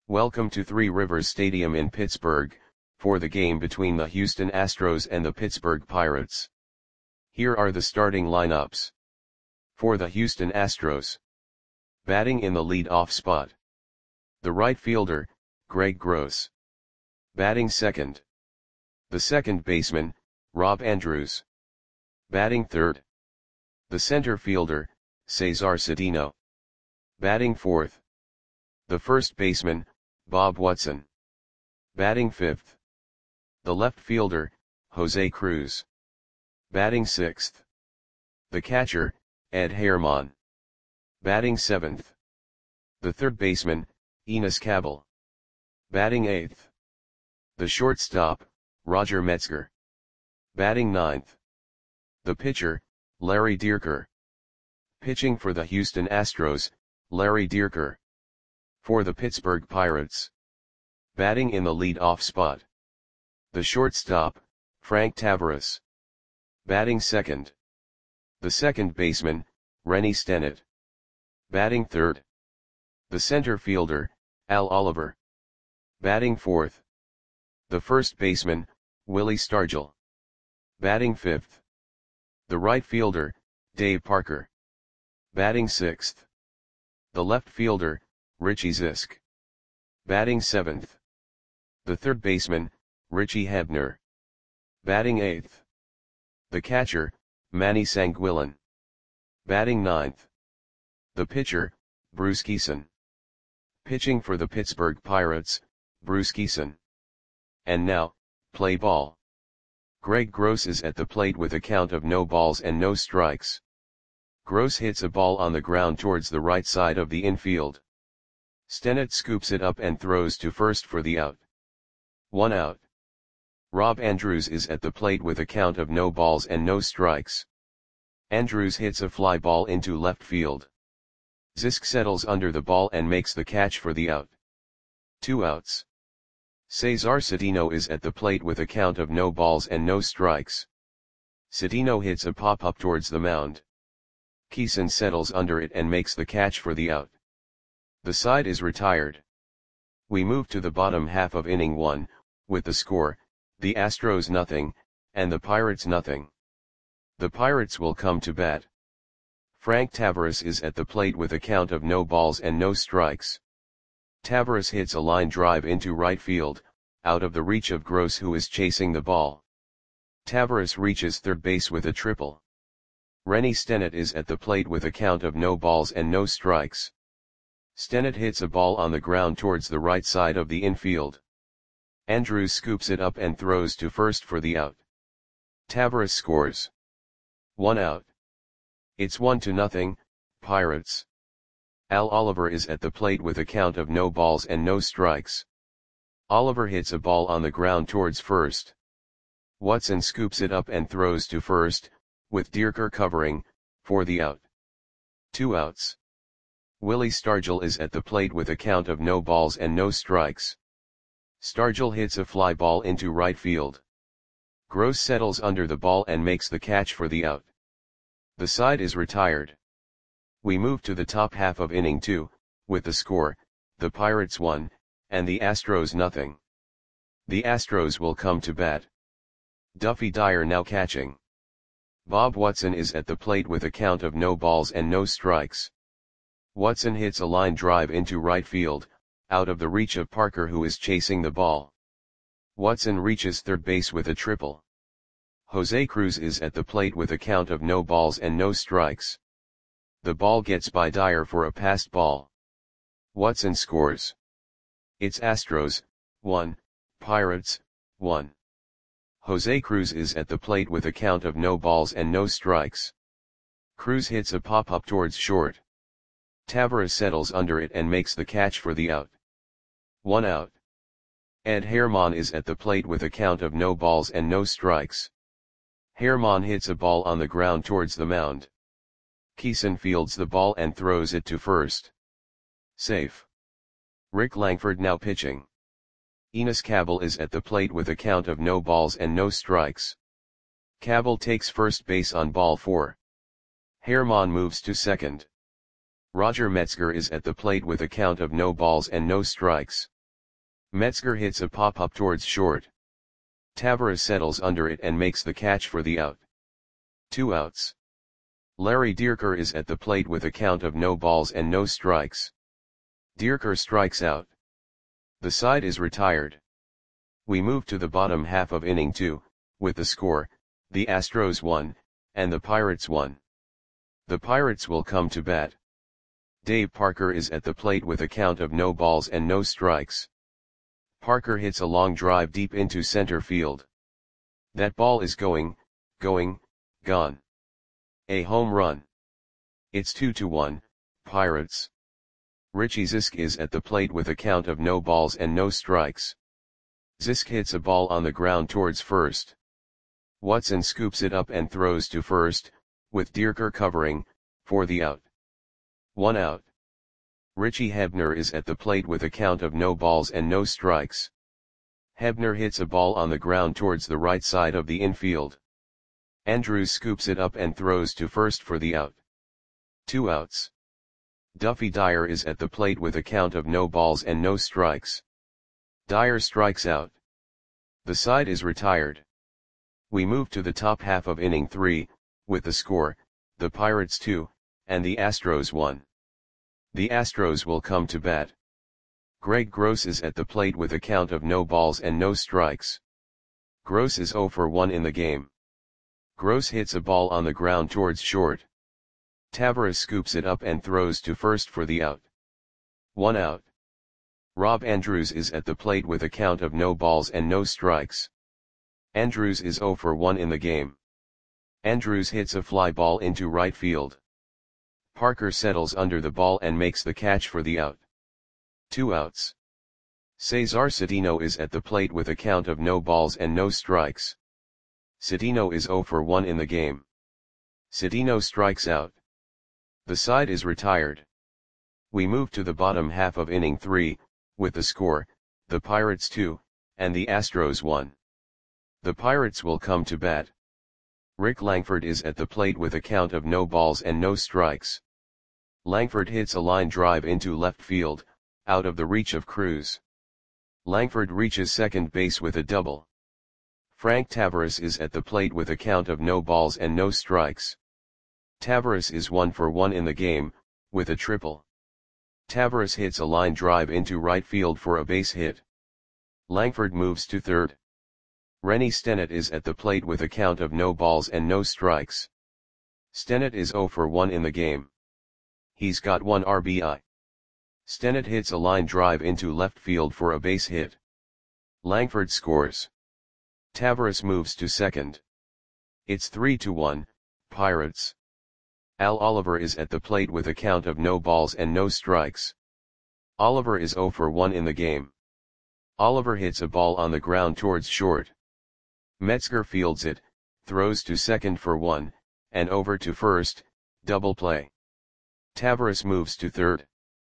Welcome to Three Rivers Stadium in Pittsburgh, for the game between the Houston Astros and the Pittsburgh Pirates. Here are the starting lineups. For the Houston Astros. Batting in the lead-off spot. The right fielder, Greg Gross. Batting second. The second baseman, Rob Andrews. Batting third. The center fielder, Cesar Cedeno. Batting fourth. The first baseman, Bob Watson. Batting fifth. The left fielder, Jose Cruz. Batting sixth. The catcher, Ed Herman. Batting seventh. The third baseman, Enos Cabell. Batting eighth. The shortstop, Roger Metzger. Batting ninth. The pitcher, Larry Dierker. Pitching for the Houston Astros, Larry Dierker. For the Pittsburgh Pirates. Batting in the lead-off spot. The shortstop, Frank Taveras. Batting second. The second baseman, Rennie Stennett. Batting third. The center fielder, Al Oliver. Batting fourth. The first baseman, Willie Stargell. Batting fifth. The right fielder, Dave Parker. Batting sixth. The left fielder, Richie Zisk. Batting seventh. The third baseman, Richie Hebner. Batting eighth. The catcher, Manny Sanguillen. Batting ninth. The pitcher, Bruce Kison. Pitching for the Pittsburgh Pirates, Bruce Kison. And now, play ball. Greg Gross is at the plate with a count of no balls and no strikes. Gross hits a ball on the ground towards the right side of the infield. Stennett scoops it up and throws to first for the out. 1 out. Rob Andrews is at the plate with a count of no balls and no strikes. Andrews hits a fly ball into left field. Zisk settles under the ball and makes the catch for the out. 2 outs. Cesar Cedeno is at the plate with a count of no balls and no strikes. Cedeno hits a pop-up towards the mound. Kison settles under it and makes the catch for the out. The side is retired. We move to the bottom half of inning 1, with the score, the Astros nothing, and the Pirates nothing. The Pirates will come to bat. Frank Taveras is at the plate with a count of no balls and no strikes. Taveras hits a line drive into right field, out of the reach of Gross, who is chasing the ball. Taveras reaches third base with a triple. Rennie Stennett is at the plate with a count of no balls and no strikes. Stennett hits a ball on the ground towards the right side of the infield. Andrews scoops it up and throws to first for the out. Taveras scores. 1 out. It's 1-0, Pirates. Al Oliver is at the plate with a count of no balls and no strikes. Oliver hits a ball on the ground towards first. Watson scoops it up and throws to first, with Dierker covering, for the out. 2 outs. Willie Stargell is at the plate with a count of no balls and no strikes. Stargell hits a fly ball into right field. Gross settles under the ball and makes the catch for the out. The side is retired. We move to the top half of inning 2, with the score, the Pirates 1, and the Astros nothing. The Astros will come to bat. Duffy Dyer now catching. Bob Watson is at the plate with a count of no balls and no strikes. Watson hits a line drive into right field, out of the reach of Parker, who is chasing the ball. Watson reaches third base with a triple. Jose Cruz is at the plate with a count of no balls and no strikes. The ball gets by Dyer for a passed ball. Watson scores. It's Astros, 1, Pirates, 1. Jose Cruz is at the plate with a count of no balls and no strikes. Cruz hits a pop-up towards short. Taveras settles under it and makes the catch for the out. 1 out. Ed Herman is at the plate with a count of no balls and no strikes. Herman hits a ball on the ground towards the mound. Kison fields the ball and throws it to first. Safe. Rick Langford now pitching. Enos Cabell is at the plate with a count of no balls and no strikes. Cabell takes first base on ball 4. Herman moves to second. Roger Metzger is at the plate with a count of no balls and no strikes. Metzger hits a pop-up towards short. Tavares settles under it and makes the catch for the out. 2 outs. Larry Dierker is at the plate with a count of no balls and no strikes. Dierker strikes out. The side is retired. We move to the bottom half of inning 2, with the score, the Astros 1, and the Pirates 1. The Pirates will come to bat. Dave Parker is at the plate with a count of no balls and no strikes. Parker hits a long drive deep into center field. That ball is gone. A home run. It's 2-1, Pirates. Richie Zisk is at the plate with a count of no balls and no strikes. Zisk hits a ball on the ground towards first. Watson scoops it up and throws to first, with Dierker covering, for the out. 1 out. Richie Hebner is at the plate with a count of no balls and no strikes. Hebner hits a ball on the ground towards the right side of the infield. Andrews scoops it up and throws to first for the out. 2 outs. Duffy Dyer is at the plate with a count of no balls and no strikes. Dyer strikes out. The side is retired. We move to the top half of inning 3, with the score, the Pirates 2, and the Astros 1. The Astros will come to bat. Greg Gross is at the plate with a count of no balls and no strikes. Gross is 0 for 1 in the game. Gross hits a ball on the ground towards short. Tavares scoops it up and throws to first for the out. 1 out. Rob Andrews is at the plate with a count of no balls and no strikes. Andrews is 0 for 1 in the game. Andrews hits a fly ball into right field. Parker settles under the ball and makes the catch for the out. 2 outs. Cesar Cedeno is at the plate with a count of no balls and no strikes. Cedeno is 0 for 1 in the game. Cedeno strikes out. The side is retired. We move to the bottom half of inning 3, with the score, the Pirates 2, and the Astros 1. The Pirates will come to bat. Rick Langford is at the plate with a count of no balls and no strikes. Langford hits a line drive into left field, out of the reach of Cruz. Langford reaches second base with a double. Frank Tavares is at the plate with a count of no balls and no strikes. Tavares is 1 for 1 in the game, with a triple. Tavares hits a line drive into right field for a base hit. Langford moves to third. Rennie Stennett is at the plate with a count of no balls and no strikes. Stennett is 0 for 1 in the game. He's got 1 RBI. Stennett hits a line drive into left field for a base hit. Langford scores. Tavares moves to second. It's 3-1, Pirates. Al Oliver is at the plate with a count of no balls and no strikes. Oliver is 0 for 1 in the game. Oliver hits a ball on the ground towards short. Metzger fields it, throws to second for 1, and over to first, double play. Tavares moves to third.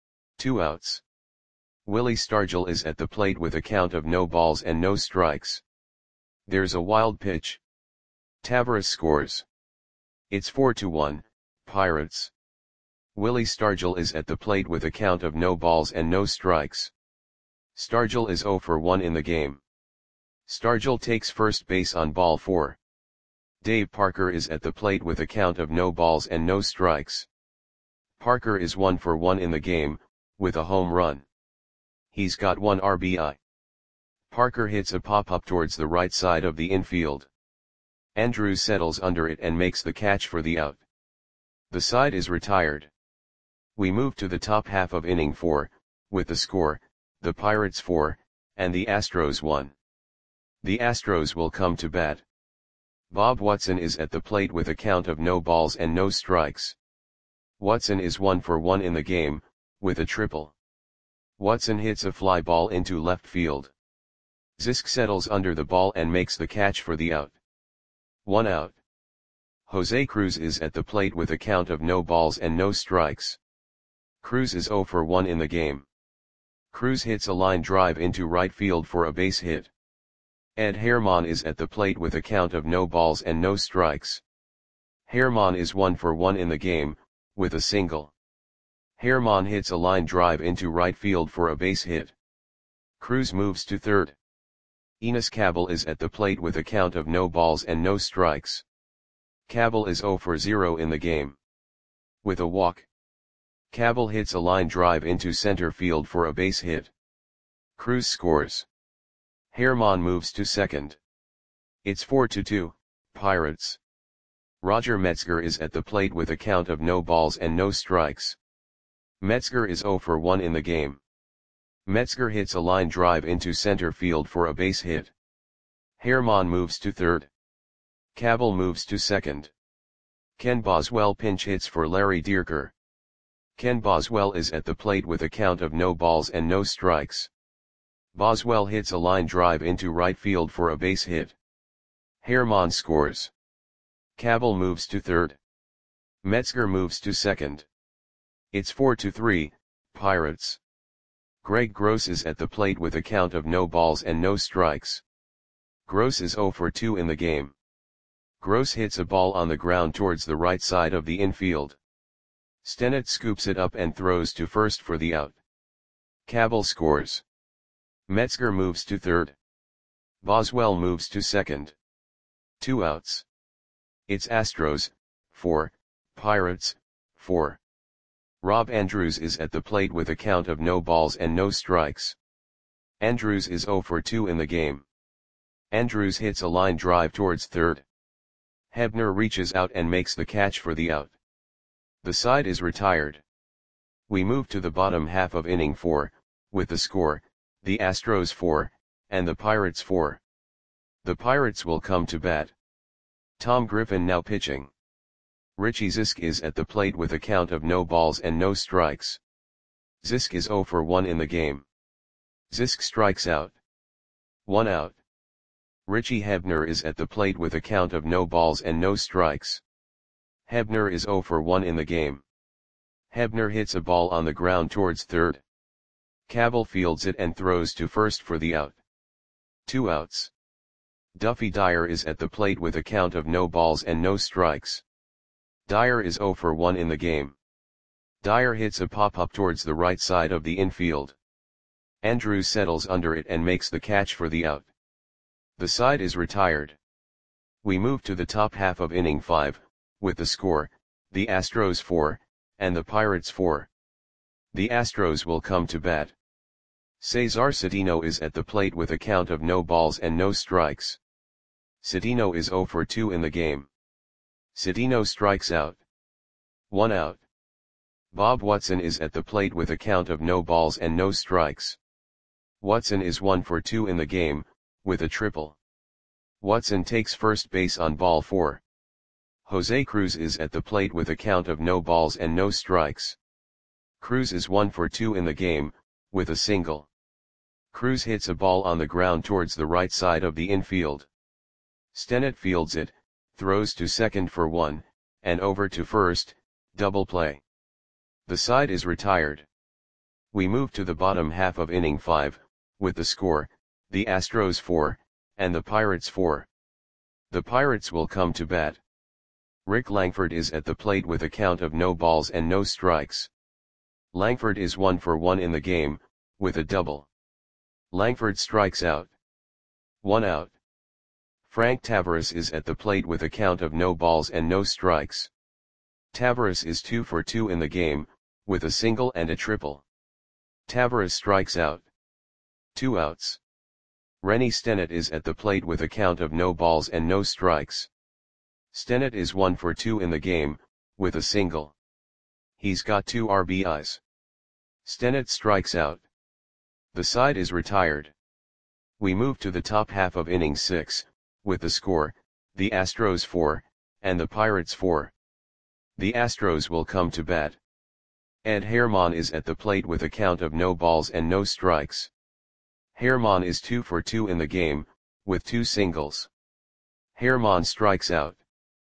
2 outs. Willie Stargell is at the plate with a count of no balls and no strikes. There's a wild pitch. Tavares scores. It's 4-1, Pirates. Willie Stargell is at the plate with a count of no balls and no strikes. Stargell is 0 for 1 in the game. Stargell takes first base on ball 4. Dave Parker is at the plate with a count of no balls and no strikes. Parker is 1 for 1 in the game, with a home run. He's got 1 RBI. Parker hits a pop-up towards the right side of the infield. Andrews settles under it and makes the catch for the out. The side is retired. We move to the top half of inning 4, with the score, the Pirates 4, and the Astros 1. The Astros will come to bat. Bob Watson is at the plate with a count of no balls and no strikes. Watson is 1 for 1 in the game, with a triple. Watson hits a fly ball into left field. Zisk settles under the ball and makes the catch for the out. 1 out. Jose Cruz is at the plate with a count of no balls and no strikes. Cruz is 0 for 1 in the game. Cruz hits a line drive into right field for a base hit. Ed Herman is at the plate with a count of no balls and no strikes. Herman is 1 for 1 in the game, with a single. Herman hits a line drive into right field for a base hit. Cruz moves to third. Enos Cabell is at the plate with a count of no balls and no strikes. Cabell is 0 for 0 in the game. With a walk, Cabell hits a line drive into center field for a base hit. Cruz scores. Germán moves to second. It's 4-2, Pirates. Roger Metzger is at the plate with a count of no balls and no strikes. Metzger is 0 for 1 in the game. Metzger hits a line drive into center field for a base hit. Germán moves to third. Cabell moves to second. Ken Boswell pinch hits for Larry Dierker. Ken Boswell is at the plate with a count of no balls and no strikes. Boswell hits a line drive into right field for a base hit. Germán scores. Cabell moves to third. Metzger moves to second. It's 4-3, Pirates. Greg Gross is at the plate with a count of no balls and no strikes. Gross is 0 for 2 in the game. Gross hits a ball on the ground towards the right side of the infield. Stennett scoops it up and throws to first for the out. Cabell scores. Metzger moves to third. Boswell moves to second. 2 outs. It's Astros, 4, Pirates, 4. Rob Andrews is at the plate with a count of no balls and no strikes. Andrews is 0 for 2 in the game. Andrews hits a line drive towards third. Hebner reaches out and makes the catch for the out. The side is retired. We move to the bottom half of inning 4, with the score, the Astros 4, and the Pirates 4. The Pirates will come to bat. Tom Griffin now pitching. Richie Zisk is at the plate with a count of no balls and no strikes. Zisk is 0 for 1 in the game. Zisk strikes out. 1 out. Richie Hebner is at the plate with a count of no balls and no strikes. Hebner is 0 for 1 in the game. Hebner hits a ball on the ground towards third. Cabell fields it and throws to first for the out. 2 outs. Duffy Dyer is at the plate with a count of no balls and no strikes. Dyer is 0 for 1 in the game. Dyer hits a pop-up towards the right side of the infield. Andrews settles under it and makes the catch for the out. The side is retired. We move to the top half of inning 5, with the score, the Astros 4, and the Pirates 4. The Astros will come to bat. Cesar Cedeno is at the plate with a count of no balls and no strikes. Cedeno is 0 for 2 in the game. Cedeno strikes out. 1 out. Bob Watson is at the plate with a count of no balls and no strikes. Watson is 1 for 2 in the game, with a triple. Watson takes first base on ball 4. Jose Cruz is at the plate with a count of no balls and no strikes. Cruz is 1 for 2 in the game, with a single. Cruz hits a ball on the ground towards the right side of the infield. Stennett fields it, throws to second for 1, and over to first, double play. The side is retired. We move to the bottom half of inning 5, with the score, the Astros 4, and the Pirates 4. The Pirates will come to bat. Rick Langford is at the plate with a count of no balls and no strikes. Langford is 1 for 1 in the game, with a double. Langford strikes out. 1 out. Frank Tavares is at the plate with a count of no balls and no strikes. Tavares is 2 for 2 in the game, with a single and a triple. Tavares strikes out. 2 outs. Rennie Stennett is at the plate with a count of no balls and no strikes. Stennett is 1 for 2 in the game, with a single. He's got 2 RBIs. Stennett strikes out. The side is retired. We move to the top half of inning 6, with the score, the Astros 4, and the Pirates 4. The Astros will come to bat. Ed Germán is at the plate with a count of no balls and no strikes. Germán is 2 for 2 in the game, with 2 singles. Germán strikes out.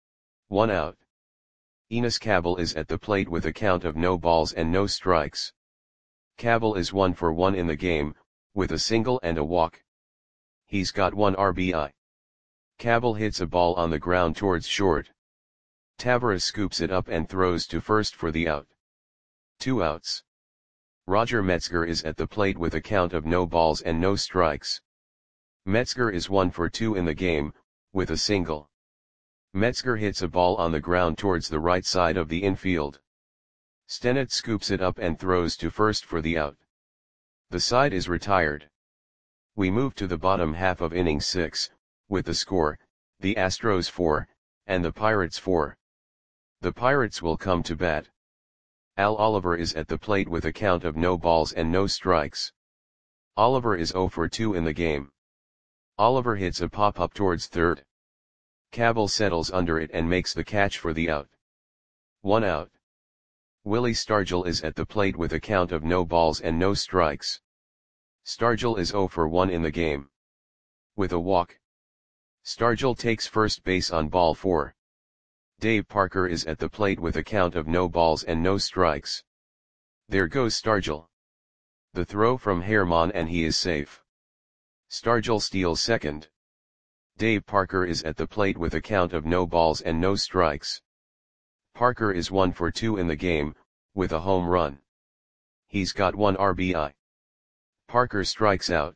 1 out. Enos Cabell is at the plate with a count of no balls and no strikes. Cabell is 1 for 1 in the game, with a single and a walk. He's got 1 RBI. Cabell hits a ball on the ground towards short. Tavares scoops it up and throws to first for the out. 2 outs. Roger Metzger is at the plate with a count of no balls and no strikes. Metzger is 1 for 2 in the game, with a single. Metzger hits a ball on the ground towards the right side of the infield. Stennett scoops it up and throws to first for the out. The side is retired. We move to the bottom half of inning 6, with the score, the Astros 4, and the Pirates 4. The Pirates will come to bat. Al Oliver is at the plate with a count of no balls and no strikes. Oliver is 0 for 2 in the game. Oliver hits a pop-up towards third. Cabell settles under it and makes the catch for the out. 1 out. Willie Stargell is at the plate with a count of no balls and no strikes. Stargell is 0 for 1 in the game. With a walk. Stargell takes first base on ball 4. Dave Parker is at the plate with a count of no balls and no strikes. There goes Stargell. The throw from Herman and he is safe. Stargell steals second. Dave Parker is at the plate with a count of no balls and no strikes. Parker is 1 for 2 in the game, with a home run. He's got 1 RBI. Parker strikes out.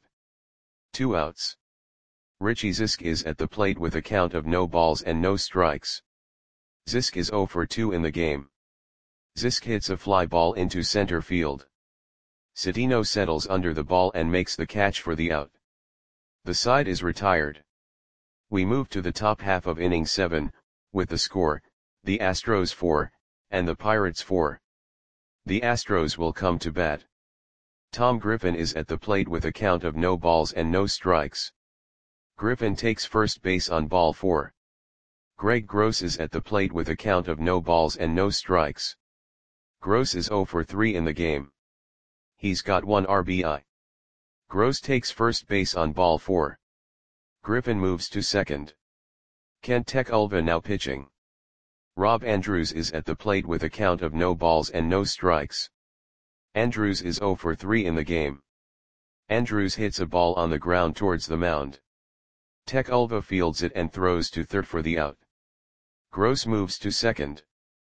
2 outs. Richie Zisk is at the plate with a count of no balls and no strikes. Zisk is 0 for 2 in the game. Zisk hits a fly ball into center field. Citino settles under the ball and makes the catch for the out. The side is retired. We move to the top half of inning 7, with the score, the Astros 4, and the Pirates 4. The Astros will come to bat. Tom Griffin is at the plate with a count of no balls and no strikes. Griffin takes first base on ball 4. Greg Gross is at the plate with a count of no balls and no strikes. Gross is 0 for 3 in the game. He's got 1 RBI. Gross takes first base on ball 4. Griffin moves to second. Kent Tekulve now pitching. Rob Andrews is at the plate with a count of no balls and no strikes. Andrews is 0 for 3 in the game. Andrews hits a ball on the ground towards the mound. Tekulve fields it and throws to third for the out. Gross moves to second.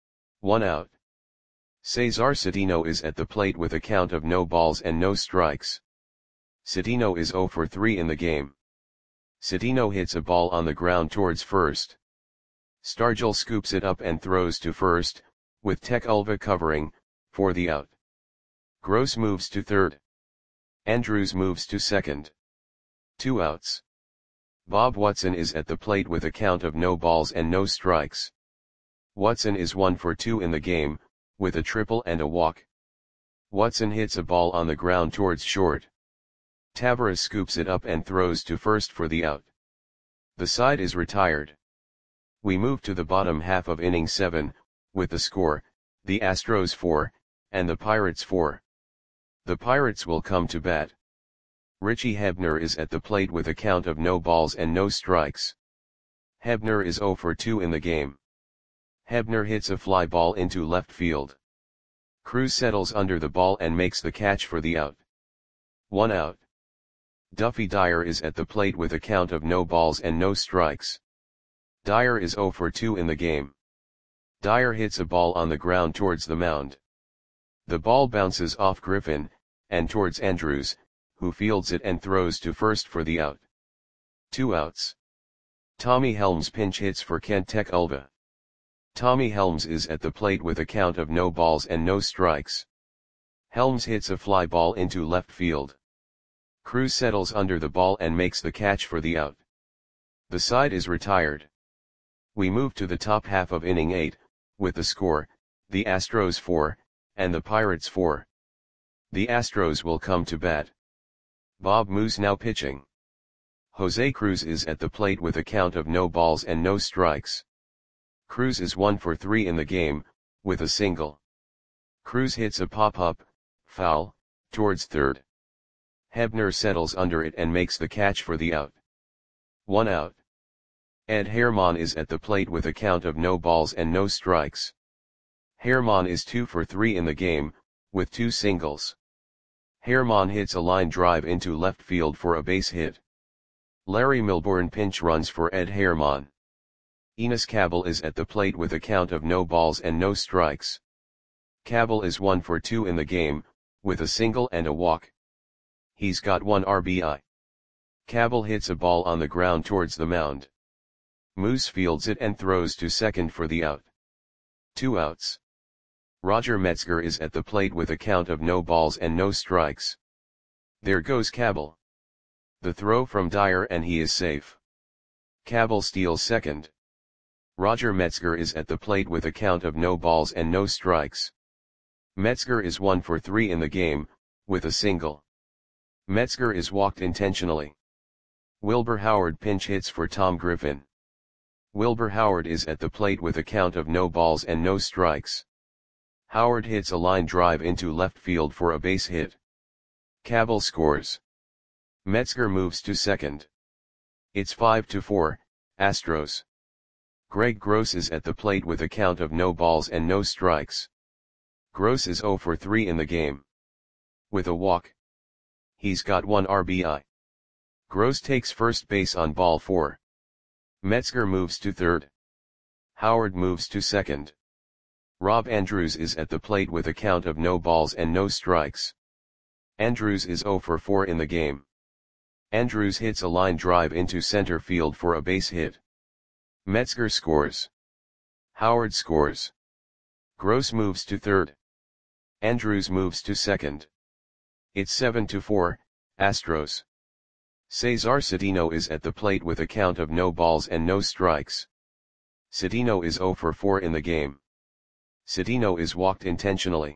1 out. Cesar Citino is at the plate with a count of no balls and no strikes. Citino is 0 for 3 in the game. Citino hits a ball on the ground towards first. Stargell scoops it up and throws to first, with Tekulve covering, for the out. Gross moves to third. Andrews moves to second. 2 outs. Bob Watson is at the plate with a count of no balls and no strikes. Watson is 1 for 2 in the game, with a triple and a walk. Watson hits a ball on the ground towards short. Tavares scoops it up and throws to first for the out. The side is retired. We move to the bottom half of inning 7, with the score, the Astros 4, and the Pirates 4. The Pirates will come to bat. Richie Hebner is at the plate with a count of no balls and no strikes. Hebner is 0 for 2 in the game. Hebner hits a fly ball into left field. Cruz settles under the ball and makes the catch for the out. 1 out. Duffy Dyer is at the plate with a count of no balls and no strikes. Dyer is 0 for 2 in the game. Dyer hits a ball on the ground towards the mound. The ball bounces off Griffin, and towards Andrews, who fields it and throws to first for the out. 2 outs. Tommy Helms pinch hits for Kent Tekulve. Tommy Helms is at the plate with a count of no balls and no strikes. Helms hits a fly ball into left field. Cruz settles under the ball and makes the catch for the out. The side is retired. We move to the top half of inning 8, with the score, the Astros 4, and the Pirates 4. The Astros will come to bat. Bob Moose now pitching. Jose Cruz is at the plate with a count of no balls and no strikes. Cruz is 1 for 3 in the game, with a single. Cruz hits a pop-up, foul, towards third. Hebner settles under it and makes the catch for the out. 1 out. Ed Herman is at the plate with a count of no balls and no strikes. Herman is 2 for 3 in the game, with 2 singles. Herman hits a line drive into left field for a base hit. Larry Milbourne pinch runs for Ed Herman. Enos Cabell is at the plate with a count of no balls and no strikes. Cabell is 1 for 2 in the game, with a single and a walk. He's got 1 RBI. Cabell hits a ball on the ground towards the mound. Moose fields it and throws to second for the out. 2 outs. Roger Metzger is at the plate with a count of no balls and no strikes. There goes Cabell. The throw from Dyer and he is safe. Cabell steals second. Roger Metzger is at the plate with a count of no balls and no strikes. Metzger is 1 for 3 in the game, with a single. Metzger is walked intentionally. Wilbur Howard pinch hits for Tom Griffin. Wilbur Howard is at the plate with a count of no balls and no strikes. Howard hits a line drive into left field for a base hit. Cabell scores. Metzger moves to second. It's 5-4, Astros. Greg Gross is at the plate with a count of no balls and no strikes. Gross is 0 for 3 in the game. With a walk. He's got 1 RBI. Gross takes first base on ball 4. Metzger moves to third. Howard moves to second. Rob Andrews is at the plate with a count of no balls and no strikes. Andrews is 0 for 4 in the game. Andrews hits a line drive into center field for a base hit. Metzger scores. Howard scores. Gross moves to third. Andrews moves to second. It's 7-4, Astros. Cesar Cedeno is at the plate with a count of no balls and no strikes. Cedeno is 0 for 4 in the game. Cedeno is walked intentionally.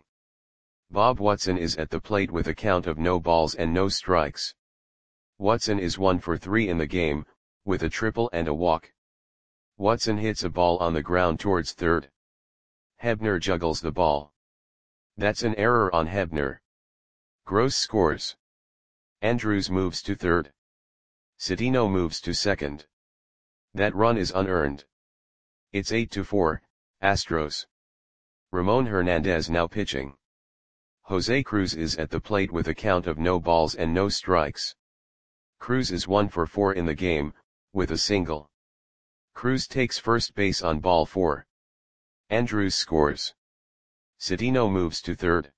Bob Watson is at the plate with a count of no balls and no strikes. Watson is 1 for 3 in the game, with a triple and a walk. Watson hits a ball on the ground towards third. Hebner juggles the ball. That's an error on Hebner. Gross scores. Andrews moves to third. Cedeno moves to second. That run is unearned. It's 8-4, Astros. Ramon Hernandez now pitching. Jose Cruz is at the plate with a count of no balls and no strikes. Cruz is 1 for 4 in the game, with a single. Cruz takes first base on ball 4. Andrews scores. Cedeno moves to third.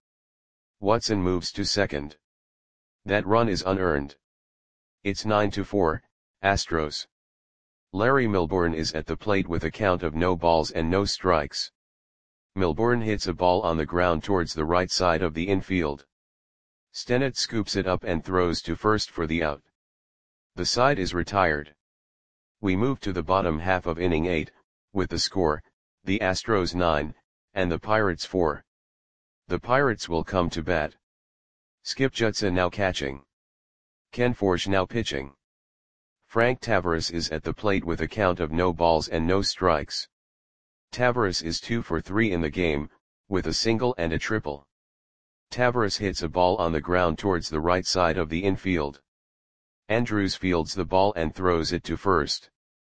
Watson moves to second. That run is unearned. It's 9-4, Astros. Larry Milbourne is at the plate with a count of no balls and no strikes. Milbourne hits a ball on the ground towards the right side of the infield. Stennett scoops it up and throws to first for the out. The side is retired. We move to the bottom half of inning 8, with the score, the Astros 9, and the Pirates 4. The Pirates will come to bat. Skip Judson now catching. Ken Forge now pitching. Frank Tavares is at the plate with a count of no balls and no strikes. Tavares is 2 for 3 in the game, with a single and a triple. Tavares hits a ball on the ground towards the right side of the infield. Andrews fields the ball and throws it to first.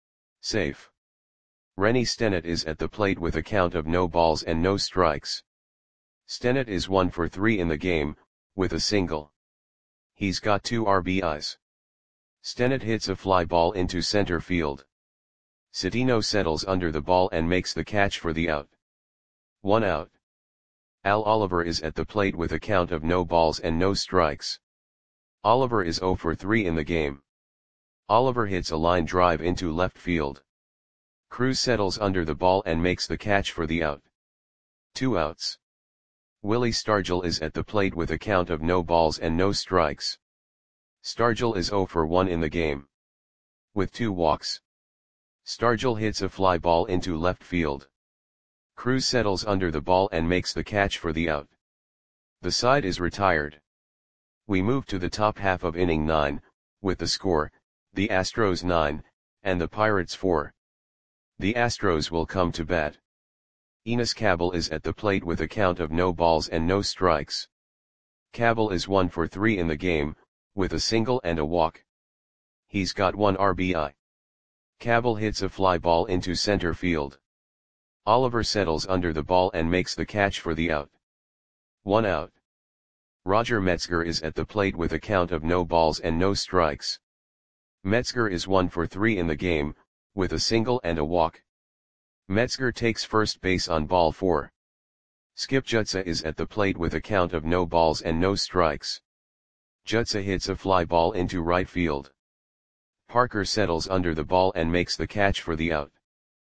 Safe. Rennie Stennett is at the plate with a count of no balls and no strikes. Stennett is 1 for 3 in the game, with a single. He's got 2 RBIs. Stennett hits a fly ball into center field. Cedeno settles under the ball and makes the catch for the out. 1 out. Al Oliver is at the plate with a count of no balls and no strikes. Oliver is 0 for 3 in the game. Oliver hits a line drive into left field. Cruz settles under the ball and makes the catch for the out. 2 outs. Willie Stargell is at the plate with a count of no balls and no strikes. Stargell is 0 for 1 in the game. With 2 walks. Stargell hits a fly ball into left field. Cruz settles under the ball and makes the catch for the out. The side is retired. We move to the top half of inning 9, with the score, the Astros 9, and the Pirates 4. The Astros will come to bat. Enos Cabell is at the plate with a count of no balls and no strikes. Cabell is 1 for 3 in the game, with a single and a walk. He's got 1 RBI. Cabell hits a fly ball into center field. Oliver settles under the ball and makes the catch for the out. 1 out. Roger Metzger is at the plate with a count of no balls and no strikes. Metzger is 1 for 3 in the game, with a single and a walk. Metzger takes first base on ball 4. Skip Jutsa is at the plate with a count of no balls and no strikes. Jutsa hits a fly ball into right field. Parker settles under the ball and makes the catch for the out.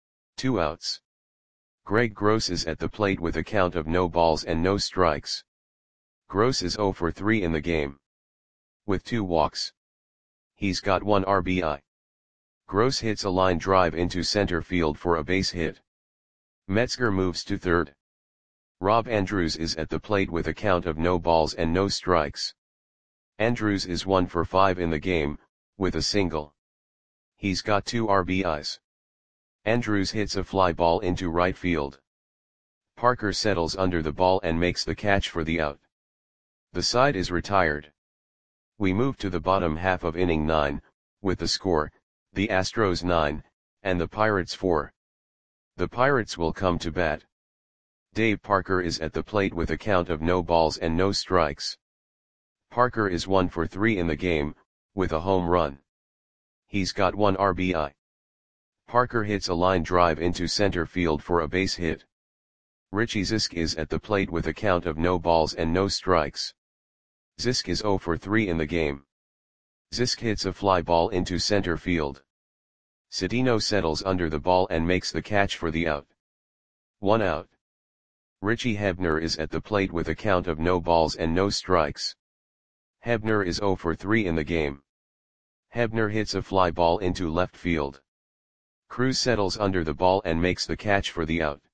2 outs. Greg Gross is at the plate with a count of no balls and no strikes. Gross is 0 for 3 in the game. With 2 walks. He's got 1 RBI. Gross hits a line drive into center field for a base hit. Metzger moves to third. Rob Andrews is at the plate with a count of no balls and no strikes. Andrews is 1 for 5 in the game, with a single. He's got 2 RBIs. Andrews hits a fly ball into right field. Parker settles under the ball and makes the catch for the out. The side is retired. We move to the bottom half of inning 9, with the score, the Astros 9, and the Pirates 4. The Pirates will come to bat. Dave Parker is at the plate with a count of no balls and no strikes. Parker is 1 for 3 in the game, with a home run. He's got 1 RBI. Parker hits a line drive into center field for a base hit. Richie Zisk is at the plate with a count of no balls and no strikes. Zisk is 0 for 3 in the game. Zisk hits a fly ball into center field. Cedeno settles under the ball and makes the catch for the out. 1 out. Richie Hebner is at the plate with a count of no balls and no strikes. Hebner is 0 for 3 in the game. Hebner hits a fly ball into left field. Cruz settles under the ball and makes the catch for the out.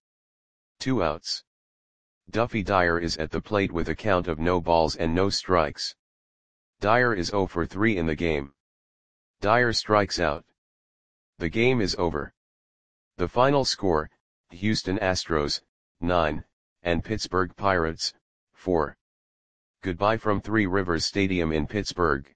2 outs. Duffy Dyer is at the plate with a count of no balls and no strikes. Dyer is 0 for 3 in the game. Dyer strikes out. The game is over. The final score, Houston Astros, 9, and Pittsburgh Pirates, 4. Goodbye from Three Rivers Stadium in Pittsburgh.